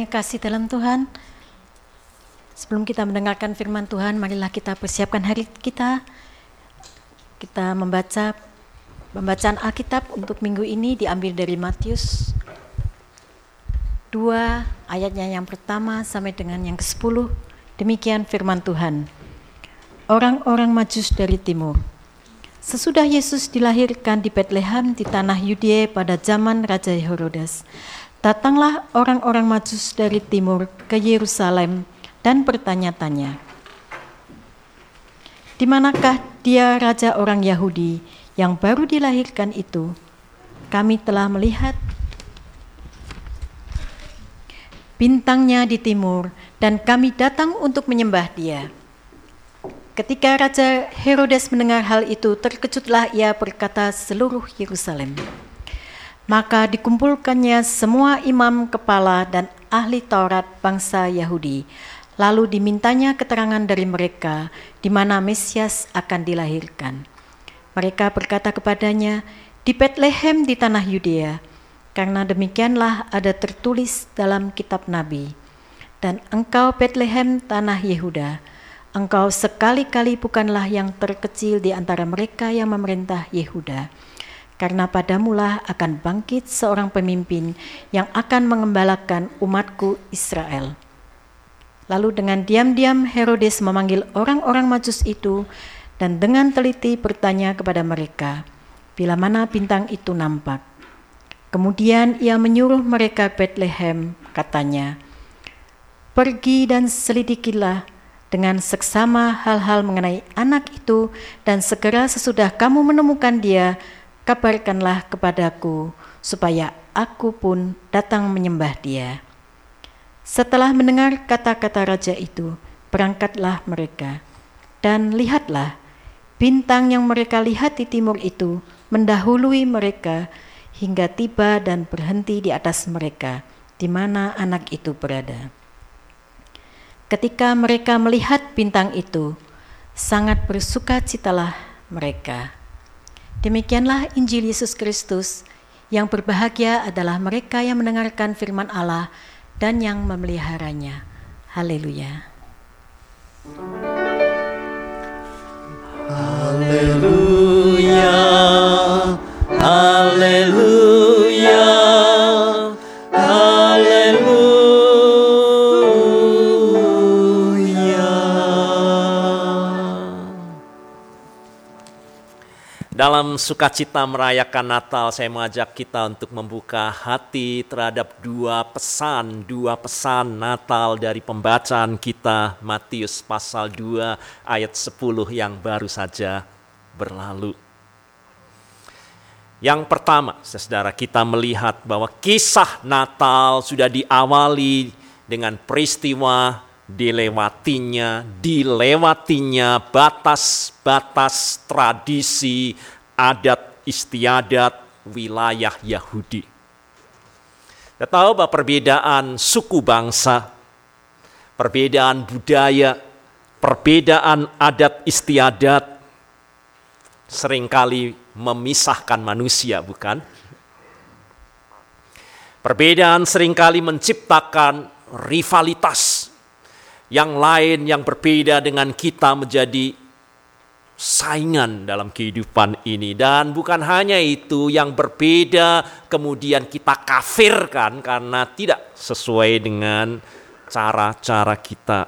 yang kasih dalam Tuhan, sebelum kita mendengarkan firman Tuhan, marilah kita persiapkan hati kita. Kita membaca pembacaan Alkitab untuk minggu ini diambil dari Matius 2 ayatnya yang pertama sampai dengan yang ke-10. Demikian firman Tuhan. Orang-orang Majus dari timur. Sesudah Yesus dilahirkan di Betlehem di tanah Yudea pada zaman Raja Herodes, datanglah orang-orang Majus dari timur ke Yerusalem dan bertanya-tanya, "Di manakah dia raja orang Yahudi yang baru dilahirkan itu? Kami telah melihat bintangnya di timur dan kami datang untuk menyembah dia." Ketika Raja Herodes mendengar hal itu, terkejutlah ia berkata seluruh Yerusalem. Maka dikumpulkannya semua imam kepala dan ahli Taurat bangsa Yahudi. Lalu dimintanya keterangan dari mereka di mana Mesias akan dilahirkan. Mereka berkata kepadanya, "Di Betlehem di tanah Yudea, karena demikianlah ada tertulis dalam kitab Nabi. Dan engkau Betlehem tanah Yehuda, engkau sekali-kali bukanlah yang terkecil di antara mereka yang memerintah Yehuda, karena padamulah akan bangkit seorang pemimpin yang akan mengembalakan umatku Israel." Lalu dengan diam-diam Herodes memanggil orang-orang Majus itu dan dengan teliti bertanya kepada mereka, bila mana bintang itu nampak. Kemudian ia menyuruh mereka ke Betlehem, katanya, "Pergi dan selidikilah dengan seksama hal-hal mengenai anak itu, dan segera sesudah kamu menemukan dia, kabarkanlah kepadaku, supaya aku pun datang menyembah dia." Setelah mendengar kata-kata raja itu, berangkatlah mereka. Dan lihatlah, bintang yang mereka lihat di timur itu mendahului mereka hingga tiba dan berhenti di atas mereka, di mana anak itu berada. Ketika mereka melihat bintang itu, sangat bersukacitalah mereka. Demikianlah Injil Yesus Kristus. Yang berbahagia adalah mereka yang mendengarkan firman Allah dan yang memeliharanya. Haleluya. Haleluya. Haleluya. Haleluya. Dalam sukacita merayakan Natal, saya mengajak kita untuk membuka hati terhadap dua pesan Natal dari pembacaan kita, Matius pasal 2 ayat 10 yang baru saja berlalu. Yang pertama, saudara, kita melihat bahwa kisah Natal sudah diawali dengan peristiwa dilewatinya batas-batas tradisi, adat istiadat wilayah Yahudi. Kita tahu bahwa perbedaan suku bangsa, perbedaan budaya, perbedaan adat istiadat seringkali memisahkan manusia, bukan? Perbedaan seringkali menciptakan rivalitas. Yang lain yang berbeda dengan kita menjadi saingan dalam kehidupan ini. Dan bukan hanya itu, yang berbeda kemudian kita kafirkan karena tidak sesuai dengan cara-cara kita.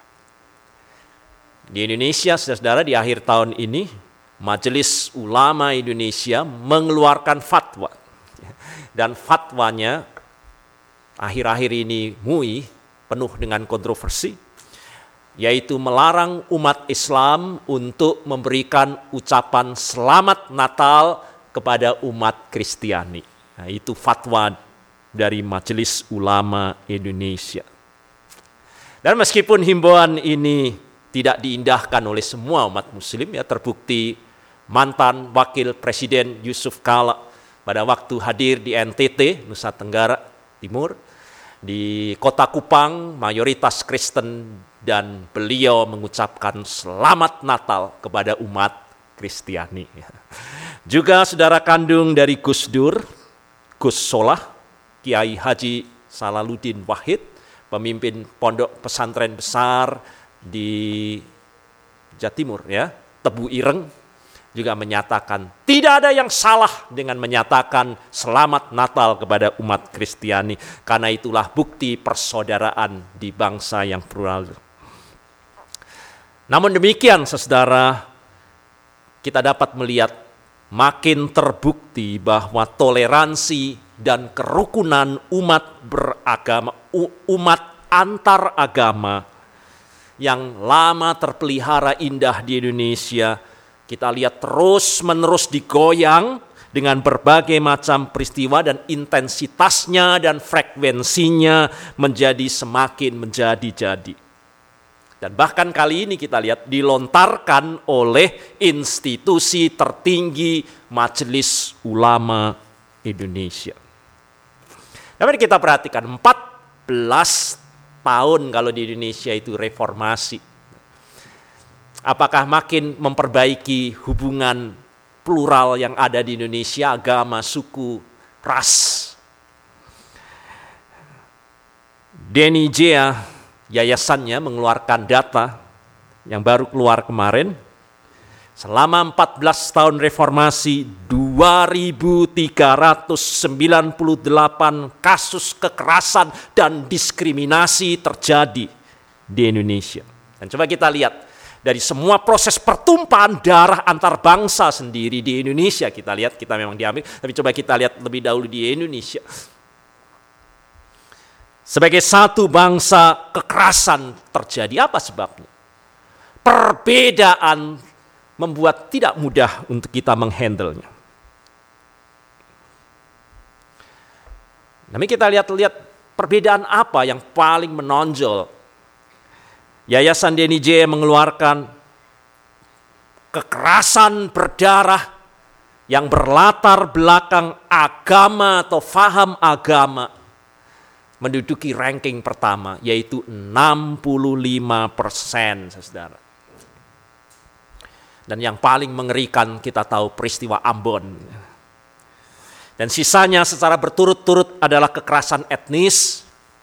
Di Indonesia, saudara, di akhir tahun ini, Majelis Ulama Indonesia mengeluarkan fatwa. Dan fatwanya akhir-akhir ini MUI penuh dengan kontroversi, yaitu melarang umat Islam untuk memberikan ucapan selamat Natal kepada umat Kristiani. Nah, itu fatwa dari Majelis Ulama Indonesia. Dan meskipun himbauan ini tidak diindahkan oleh semua umat muslim, ya, terbukti mantan wakil presiden Yusuf Kala pada waktu hadir di NTT, Nusa Tenggara Timur, di kota Kupang, mayoritas Kristen, dan beliau mengucapkan selamat Natal kepada umat Kristiani. Juga saudara kandung dari Gus Dur, Gus Solah, Kiai Haji Salaluddin Wahid, pemimpin pondok pesantren besar di Jatimur ya, Tebu Ireng, juga menyatakan tidak ada yang salah dengan menyatakan selamat Natal kepada umat Kristiani, karena itulah bukti persaudaraan di bangsa yang plural. Namun demikian, saudara, kita dapat melihat makin terbukti bahwa toleransi dan kerukunan umat beragama, umat antar agama yang lama terpelihara indah di Indonesia, kita lihat terus-menerus digoyang dengan berbagai macam peristiwa, dan intensitasnya dan frekuensinya menjadi semakin menjadi-jadi. Dan bahkan kali ini kita lihat dilontarkan oleh institusi tertinggi Majelis Ulama Indonesia. Dapat kita perhatikan 14 tahun kalau di Indonesia itu reformasi. Apakah makin memperbaiki hubungan plural yang ada di Indonesia, agama, suku, ras? Denny Jaya, yayasannya mengeluarkan data yang baru keluar kemarin. Selama 14 tahun reformasi, 2.398 kasus kekerasan dan diskriminasi terjadi di Indonesia. Dan coba kita lihat, dari semua proses pertumpahan darah antar bangsa sendiri di Indonesia, kita lihat, kita memang diambil, tapi coba kita lihat lebih dahulu di Indonesia. Sebagai satu bangsa, kekerasan terjadi. Apa sebabnya? Perbedaan membuat tidak mudah untuk kita menghandle-nya. Namun kita lihat perbedaan apa yang paling menonjol. Yayasan Denny Jaya mengeluarkan kekerasan berdarah yang berlatar belakang agama atau faham agama menduduki ranking pertama, yaitu 65%, saudara. Dan yang paling mengerikan kita tahu peristiwa Ambon. Dan sisanya secara berturut-turut adalah kekerasan etnis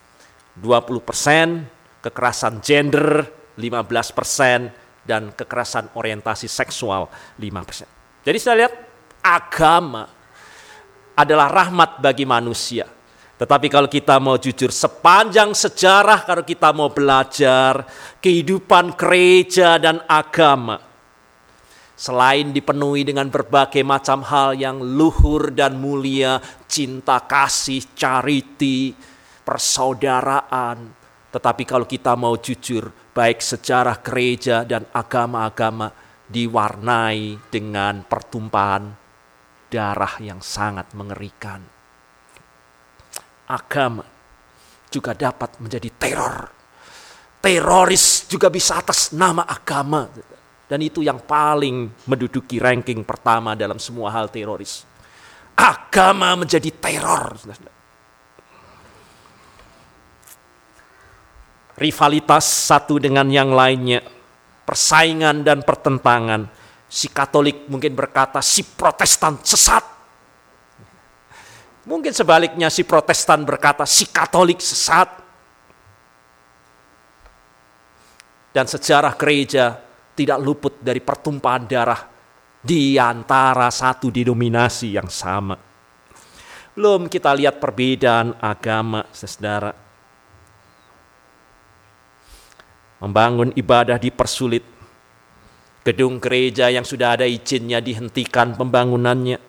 20%, kekerasan gender 15%, dan kekerasan orientasi seksual 5%. Jadi saya lihat agama adalah rahmat bagi manusia. Tetapi kalau kita mau jujur, sepanjang sejarah kalau kita mau belajar kehidupan gereja dan agama, selain dipenuhi dengan berbagai macam hal yang luhur dan mulia, cinta kasih, charity, persaudaraan, tetapi kalau kita mau jujur, baik sejarah gereja dan agama-agama diwarnai dengan pertumpahan darah yang sangat mengerikan. Agama juga dapat menjadi teror. Teroris juga bisa atas nama agama. Dan itu yang paling menduduki ranking pertama dalam semua hal teroris. Agama menjadi teror. Rivalitas satu dengan yang lainnya. Persaingan dan pertentangan. Si Katolik mungkin berkata si Protestan sesat. Mungkin sebaliknya si Protestan berkata si Katolik sesat. Dan sejarah gereja tidak luput dari pertumpahan darah di antara satu denominasi yang sama. Belum kita lihat perbedaan agama, saudara. Membangun ibadah dipersulit. Gedung gereja yang sudah ada izinnya dihentikan pembangunannya.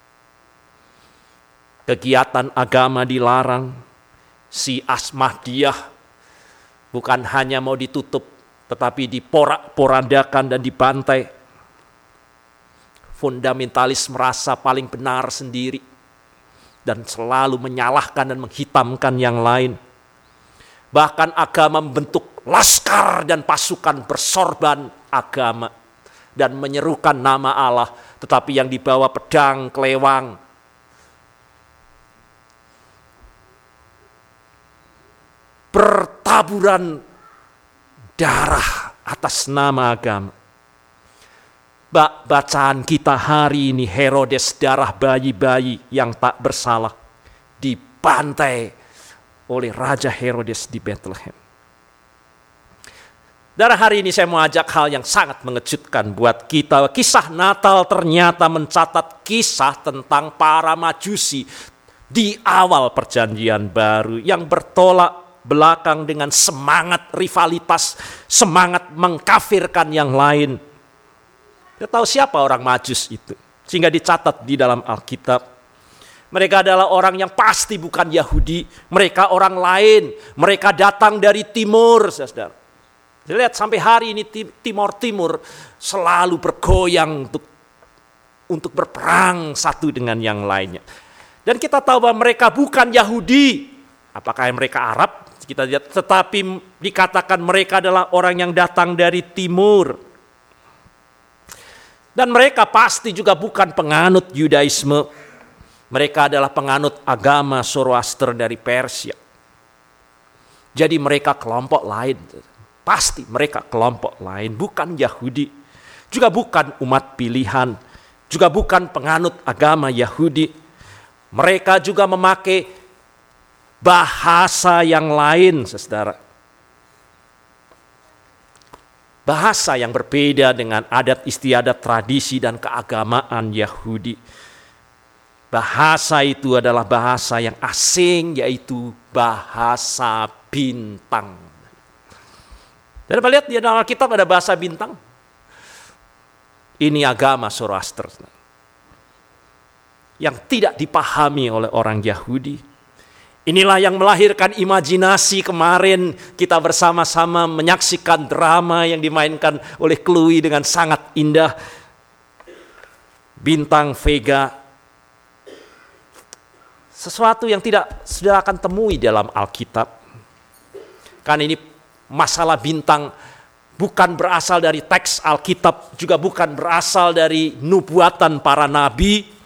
Kegiatan agama dilarang. Si Ahmadiyah bukan hanya mau ditutup, tetapi diporak-porandakan dan dibantai. Fundamentalis merasa paling benar sendiri dan selalu menyalahkan dan menghitamkan yang lain. Bahkan agama membentuk laskar dan pasukan bersorban agama dan menyerukan nama Allah, tetapi yang dibawa pedang, kelewang. Bertaburan darah atas nama agama. Bacaan kita hari ini, Herodes darah bayi-bayi yang tak bersalah dibantai oleh Raja Herodes di Bethlehem. Dari hari ini saya mau ajak hal yang sangat mengejutkan buat kita. Kisah Natal ternyata mencatat kisah tentang para majusi di awal perjanjian baru yang bertolak belakang dengan semangat rivalitas, semangat mengkafirkan yang lain. Kita tahu siapa orang Majus itu, sehingga dicatat di dalam Alkitab. Mereka adalah orang yang pasti bukan Yahudi, mereka orang lain, mereka datang dari timur, saudara. Lihat sampai hari ini Timur selalu bergoyang untuk berperang satu dengan yang lainnya. Dan kita tahu bahwa mereka bukan Yahudi. Apakah mereka Arab? Kita lihat, tetapi dikatakan mereka adalah orang yang datang dari timur. Dan mereka pasti juga bukan penganut Yudaisme. Mereka adalah penganut agama Zoroaster dari Persia. Jadi mereka kelompok lain. Pasti mereka kelompok lain, bukan Yahudi. Juga bukan umat pilihan. Juga bukan penganut agama Yahudi. Mereka juga memakai bahasa yang lain, saudara. Bahasa yang berbeda dengan adat istiadat, tradisi, dan keagamaan Yahudi. Bahasa itu adalah bahasa yang asing, yaitu bahasa bintang. Dan kita lihat di dalam Alkitab ada bahasa bintang. Ini agama Zoroaster yang tidak dipahami oleh orang Yahudi. Inilah yang melahirkan imajinasi kemarin kita bersama-sama menyaksikan drama yang dimainkan oleh Chloe dengan sangat indah. Bintang Vega. Sesuatu yang tidak saudara akan temui dalam Alkitab. Karena ini masalah bintang bukan berasal dari teks Alkitab, juga bukan berasal dari nubuatan para nabi.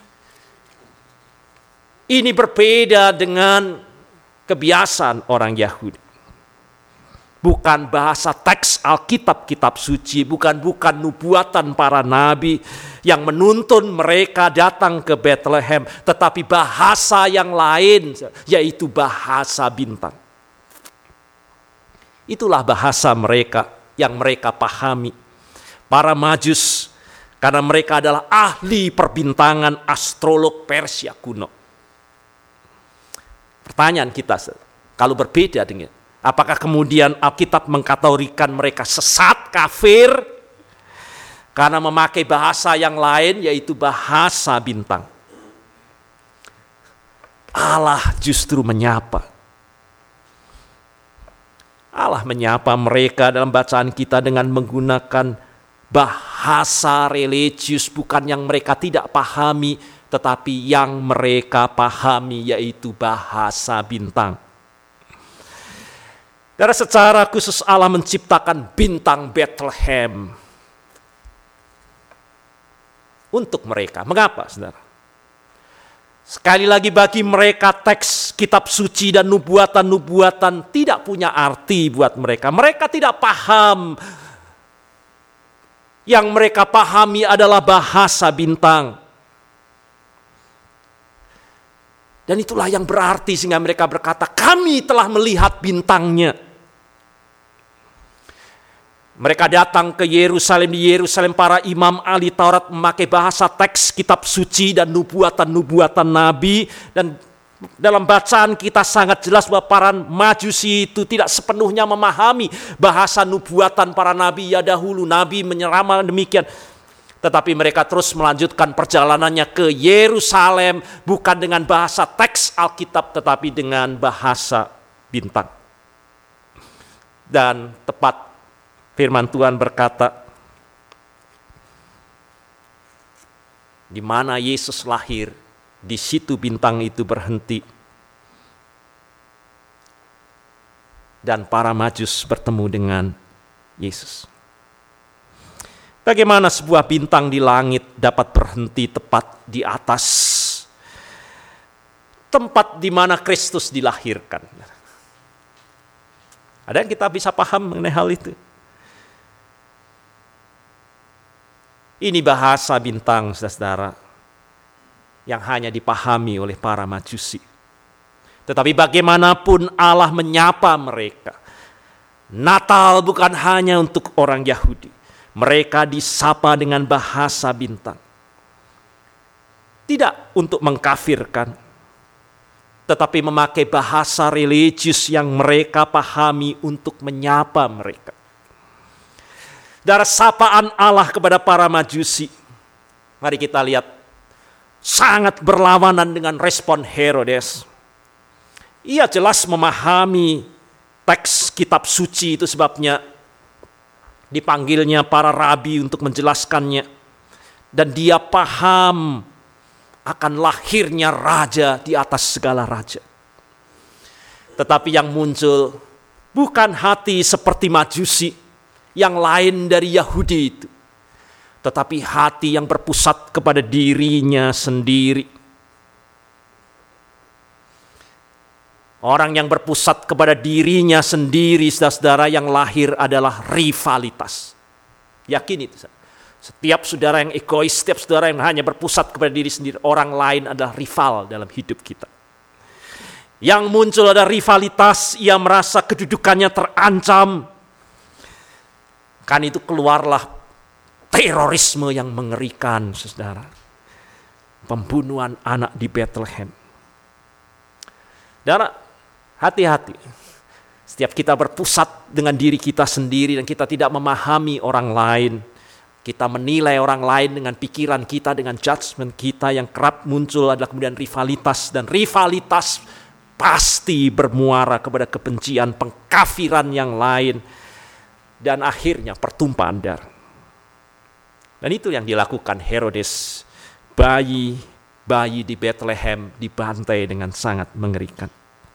Ini berbeda dengan kebiasaan orang Yahudi. Bukan bahasa teks Alkitab, kitab suci, bukan nubuatan para nabi yang menuntun mereka datang ke Bethlehem, tetapi bahasa yang lain, yaitu bahasa bintang. Itulah bahasa mereka yang mereka pahami. Para Majus, karena mereka adalah ahli perbintangan astrolog Persia kuno. Pertanyaan kita, kalau berbeda dengan, apakah kemudian Alkitab mengkategorikan mereka sesat, kafir, karena memakai bahasa yang lain, yaitu bahasa bintang? Allah justru menyapa. Allah menyapa mereka dalam bacaan kita dengan menggunakan bahasa religius, bukan yang mereka tidak pahami, tetapi yang mereka pahami, yaitu bahasa bintang. Karena secara khusus Allah menciptakan bintang Bethlehem untuk mereka. Mengapa, saudara? Sekali lagi, bagi mereka teks kitab suci dan nubuatan-nubuatan tidak punya arti buat mereka. Mereka tidak paham. Yang mereka pahami adalah bahasa bintang. Dan itulah yang berarti sehingga mereka berkata, kami telah melihat bintangnya. Mereka datang ke Yerusalem. Di Yerusalem para imam ahli Taurat memakai bahasa teks kitab suci dan nubuatan-nubuatan nabi. Dan dalam bacaan kita sangat jelas bahwa para Majusi itu tidak sepenuhnya memahami bahasa nubuatan para nabi ya dahulu. Nabi menyeramal demikian. Tetapi mereka terus melanjutkan perjalanannya ke Yerusalem bukan dengan bahasa teks Alkitab, tetapi dengan bahasa bintang. Dan tepat firman Tuhan berkata, di mana Yesus lahir, di situ bintang itu berhenti. Dan para Majus bertemu dengan Yesus. Bagaimana sebuah bintang di langit dapat berhenti tepat di atas tempat di mana Kristus dilahirkan? Ada yang kita bisa paham mengenai hal itu? Ini bahasa bintang, saudara, yang hanya dipahami oleh para Majusi. Tetapi bagaimanapun Allah menyapa mereka. Natal bukan hanya untuk orang Yahudi. Mereka disapa dengan bahasa bintang. Tidak untuk mengkafirkan, tetapi memakai bahasa religius yang mereka pahami untuk menyapa mereka. Dari sapaan Allah kepada para Majusi, mari kita lihat, sangat berlawanan dengan respon Herodes. Ia jelas memahami teks kitab suci, itu sebabnya dipanggilnya para rabi untuk menjelaskannya. Dan dia paham akan lahirnya raja di atas segala raja. Tetapi yang muncul bukan hati seperti Majusi yang lain dari Yahudi itu, tetapi hati yang berpusat kepada dirinya sendiri. Orang yang berpusat kepada dirinya sendiri, saudara, yang lahir adalah rivalitas. Yakin itu, saudara. Setiap saudara yang egois, setiap saudara yang hanya berpusat kepada diri sendiri, orang lain adalah rival dalam hidup kita. Yang muncul ada rivalitas, ia merasa kedudukannya terancam. Kan itu keluarlah terorisme yang mengerikan, saudara. Pembunuhan anak di Bethlehem. Saudara, hati-hati. Setiap kita berpusat dengan diri kita sendiri dan kita tidak memahami orang lain, kita menilai orang lain dengan pikiran kita, dengan judgment kita, yang kerap muncul adalah kemudian rivalitas. Dan rivalitas pasti bermuara kepada kebencian, pengkafiran yang lain. Dan akhirnya pertumpahan darah. Dan itu yang dilakukan Herodes. Bayi di Bethlehem dibantai dengan sangat mengerikan.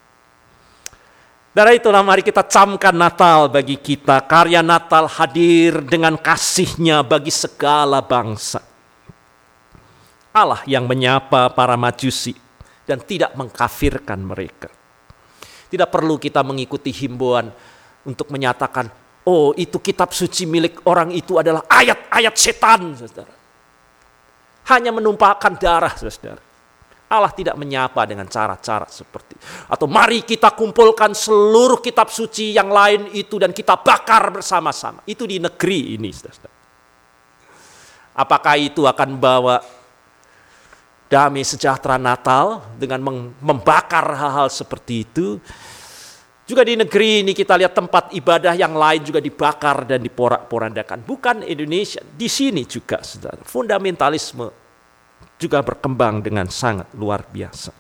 Dari itulah mari kita camkan Natal bagi kita. Karya Natal hadir dengan kasih-Nya bagi segala bangsa. Allah yang menyapa para Majusi dan tidak mengkafirkan mereka. Tidak perlu kita mengikuti himbauan untuk menyatakan, oh itu kitab suci milik orang itu adalah ayat-ayat setan, saudara. Hanya menumpahkan darah, saudara. Allah tidak menyapa dengan cara-cara seperti itu. Atau mari kita kumpulkan seluruh kitab suci yang lain itu dan kita bakar bersama-sama. Itu di negeri ini, saudara. Apakah itu akan membawa damai sejahtera Natal dengan membakar hal-hal seperti itu? Juga di negeri ini kita lihat tempat ibadah yang lain juga dibakar dan diporak-porandakan. Bukan Indonesia, di sini juga, saudara. Fundamentalisme juga berkembang dengan sangat luar biasa.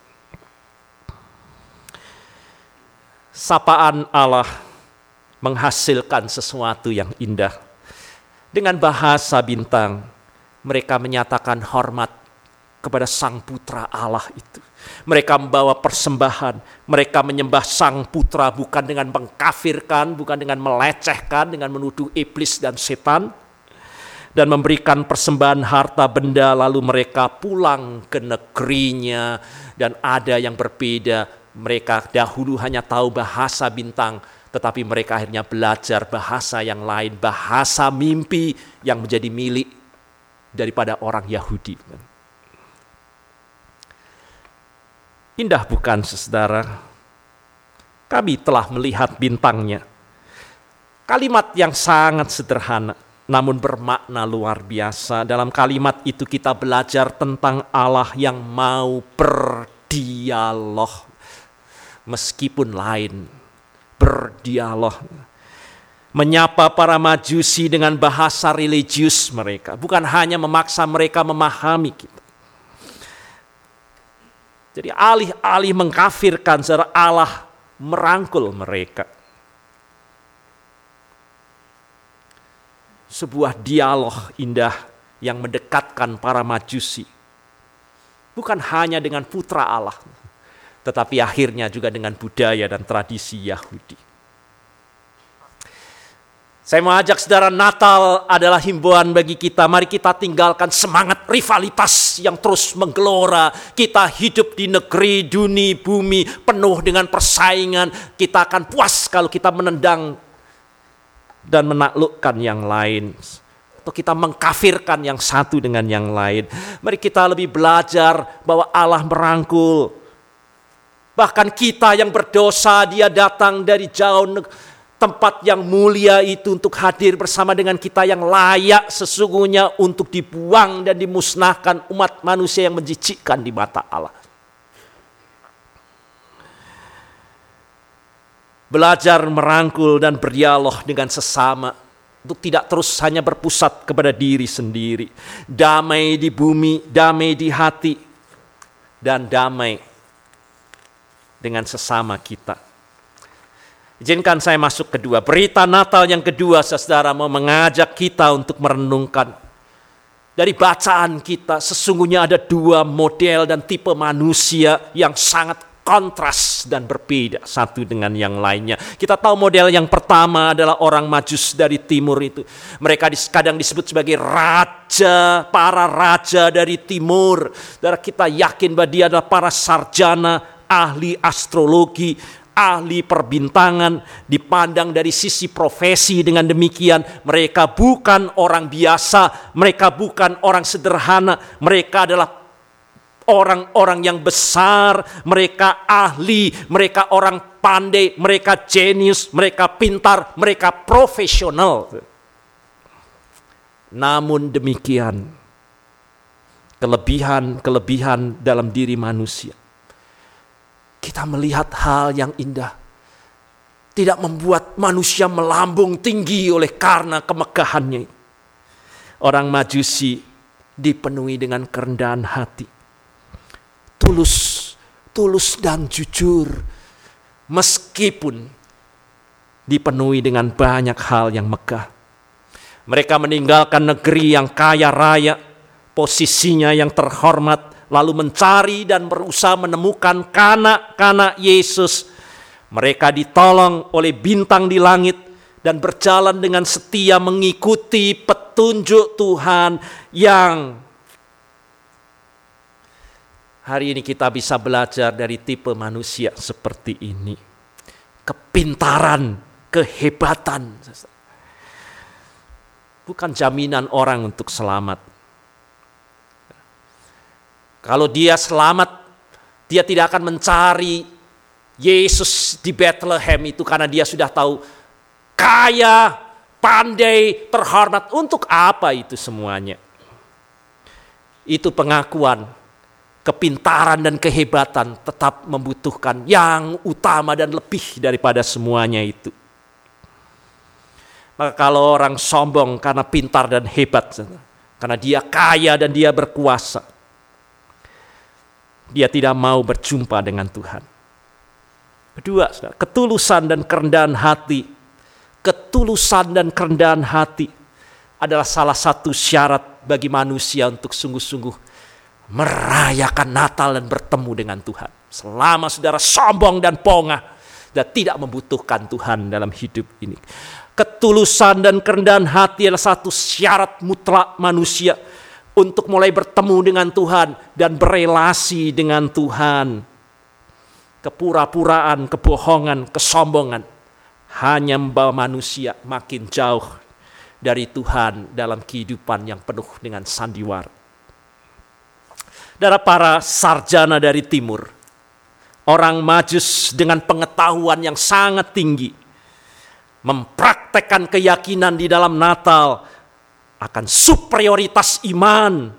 Sapaan Allah menghasilkan sesuatu yang indah. Dengan bahasa bintang, mereka menyatakan hormat kepada Sang Putra Allah itu. Mereka membawa persembahan, mereka menyembah Sang Putra bukan dengan mengkafirkan, bukan dengan melecehkan, dengan menuduh iblis dan setan. Dan memberikan persembahan harta benda, lalu mereka pulang ke negerinya. Dan ada yang berbeda, mereka dahulu hanya tahu bahasa bintang, tetapi mereka akhirnya belajar bahasa yang lain, bahasa mimpi yang menjadi milik daripada orang Yahudi. Indah bukan, saudara? Kami telah melihat bintangnya. Kalimat yang sangat sederhana, namun bermakna luar biasa. Dalam kalimat itu kita belajar tentang Allah yang mau berdialog. Meskipun lain, berdialog. Menyapa para Majusi dengan bahasa religius mereka. Bukan hanya memaksa mereka memahami kita. Jadi alih-alih mengkafirkan, saudara, Allah merangkul mereka. Sebuah dialog indah yang mendekatkan para Majusi. Bukan hanya dengan putra Allah, tetapi akhirnya juga dengan budaya dan tradisi Yahudi. Saya mau ajak saudara, Natal adalah himbauan bagi kita. Mari kita tinggalkan semangat rivalitas yang terus menggelora. Kita hidup di negeri, dunia, bumi penuh dengan persaingan. Kita akan puas kalau kita menendang dan menaklukkan yang lain. Atau kita mengkafirkan yang satu dengan yang lain. Mari kita lebih belajar bahwa Allah merangkul. Bahkan kita yang berdosa, dia datang dari jauh tempat yang mulia itu untuk hadir bersama dengan kita yang layak sesungguhnya untuk dibuang dan dimusnahkan umat manusia yang menjijikkan di mata Allah. Belajar merangkul dan berdialog dengan sesama untuk tidak terus hanya berpusat kepada diri sendiri. Damai di bumi, damai di hati, dan damai dengan sesama kita. Izinkan saya masuk kedua. Berita Natal yang kedua, saudara, mau mengajak kita untuk merenungkan. Dari bacaan kita, sesungguhnya ada dua model dan tipe manusia yang sangat kontras dan berbeda satu dengan yang lainnya. Kita tahu model yang pertama adalah orang Majus dari timur itu. Mereka kadang disebut sebagai raja, para raja dari timur. Dan kita yakin bahwa dia adalah para sarjana, ahli astrologi, ahli perbintangan, dipandang dari sisi profesi. Dengan demikian mereka bukan orang biasa, mereka bukan orang sederhana, mereka adalah orang-orang yang besar, mereka ahli, mereka orang pandai, mereka jenius, mereka pintar, mereka profesional. Namun demikian, kelebihan dalam diri manusia, kita melihat hal yang indah, tidak membuat manusia melambung tinggi oleh karena kemegahannya. Orang Majusi dipenuhi dengan kerendahan hati, tulus dan jujur, meskipun dipenuhi dengan banyak hal yang megah. Mereka meninggalkan negeri yang kaya raya, posisinya yang terhormat, lalu mencari dan berusaha menemukan kanak-kanak Yesus. Mereka ditolong oleh bintang di langit dan berjalan dengan setia mengikuti petunjuk Tuhan yang hari ini kita bisa belajar dari tipe manusia seperti ini. Kepintaran, kehebatan, bukan jaminan orang untuk selamat. Kalau dia selamat, dia tidak akan mencari Yesus di Bethlehem itu karena dia sudah tahu kaya, pandai, terhormat. Untuk apa itu semuanya? Itu pengakuan. Kepintaran dan kehebatan tetap membutuhkan yang utama dan lebih daripada semuanya itu. Maka kalau orang sombong karena pintar dan hebat, karena dia kaya dan dia berkuasa, dia tidak mau berjumpa dengan Tuhan. Kedua, ketulusan dan kerendahan hati. Ketulusan dan kerendahan hati adalah salah satu syarat bagi manusia untuk sungguh-sungguh merayakan Natal dan bertemu dengan Tuhan. Selama saudara sombong dan pongah dan tidak membutuhkan Tuhan dalam hidup ini. Ketulusan dan kerendahan hati adalah satu syarat mutlak manusia untuk mulai bertemu dengan Tuhan dan berelasi dengan Tuhan. Kepura-puraan, kebohongan, kesombongan hanya membawa manusia makin jauh dari Tuhan dalam kehidupan yang penuh dengan sandiwara. Dari para sarjana dari timur, orang Majus dengan pengetahuan yang sangat tinggi, mempraktekkan keyakinan di dalam Natal akan superioritas iman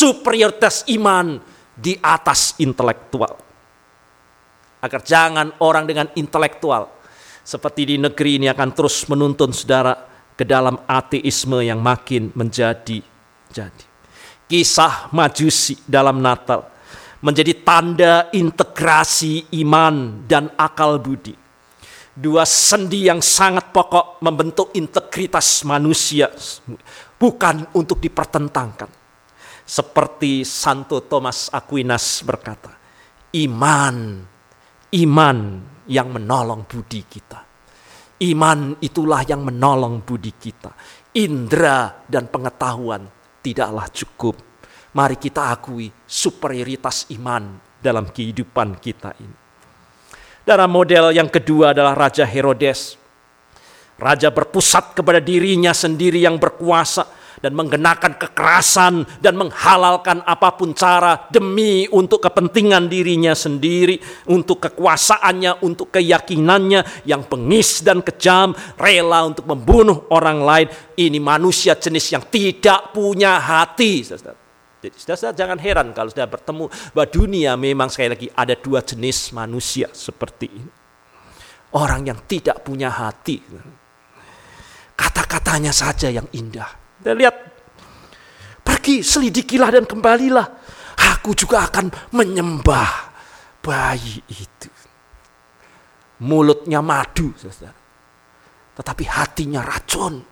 di atas intelektual. Agar jangan orang dengan intelektual seperti di negeri ini akan terus menuntun saudara ke dalam ateisme yang makin menjadi-jadi. Kisah Majusi dalam Natal menjadi tanda integrasi iman dan akal budi. Dua sendi yang sangat pokok membentuk integritas manusia, bukan untuk dipertentangkan. Seperti Santo Thomas Aquinas berkata, iman yang menolong budi kita. Iman itulah yang menolong budi kita. Indra dan pengetahuan tidaklah cukup. Mari kita akui superioritas iman dalam kehidupan kita ini. Dan model yang kedua adalah Raja Herodes. Raja berpusat kepada dirinya sendiri yang berkuasa dan menggenakan kekerasan dan menghalalkan apapun cara demi untuk kepentingan dirinya sendiri, untuk kekuasaannya, untuk keyakinannya yang bengis dan kejam, rela untuk membunuh orang lain. Ini manusia jenis yang tidak punya hati. Jadi saudara jangan heran kalau sudah bertemu bahwa dunia memang sekali lagi ada dua jenis manusia seperti ini. Orang yang tidak punya hati. Kata-katanya saja yang indah. Kita lihat, pergi selidikilah dan kembalilah. Aku juga akan menyembah bayi itu. Mulutnya madu, saudara. Tetapi hatinya racun.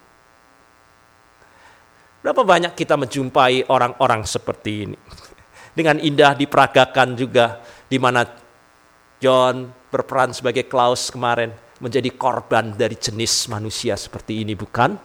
Berapa banyak kita menjumpai orang-orang seperti ini. Dengan indah diperagakan juga, di mana John berperan sebagai Klaus kemarin, menjadi korban dari jenis manusia seperti ini, bukan?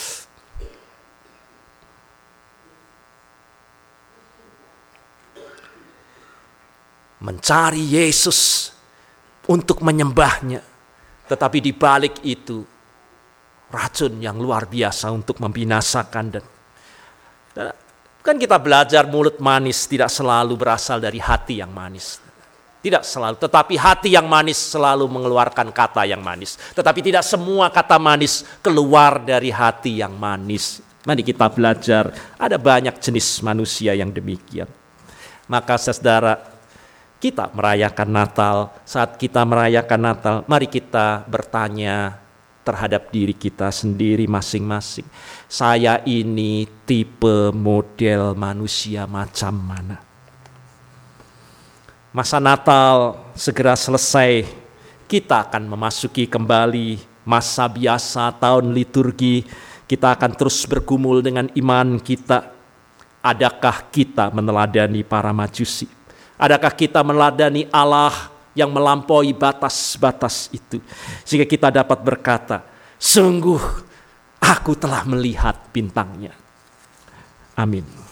Mencari Yesus untuk menyembahnya, tetapi di balik itu racun yang luar biasa untuk membinasakan. Dan kan kita belajar mulut manis tidak selalu berasal dari hati yang manis. Tidak selalu, tetapi hati yang manis selalu mengeluarkan kata yang manis. Tetapi tidak semua kata manis keluar dari hati yang manis. Mari kita belajar, ada banyak jenis manusia yang demikian. Maka saudara, kita merayakan Natal. Saat kita merayakan Natal, mari kita bertanya terhadap diri kita sendiri masing-masing. Saya ini tipe model manusia macam mana? Masa Natal segera selesai, kita akan memasuki kembali masa biasa tahun liturgi. Kita akan terus bergumul dengan iman kita. Adakah kita meneladani para majusi? Adakah kita meneladani Allah yang melampaui batas-batas itu? Sehingga kita dapat berkata, sungguh aku telah melihat bintangnya. Amin.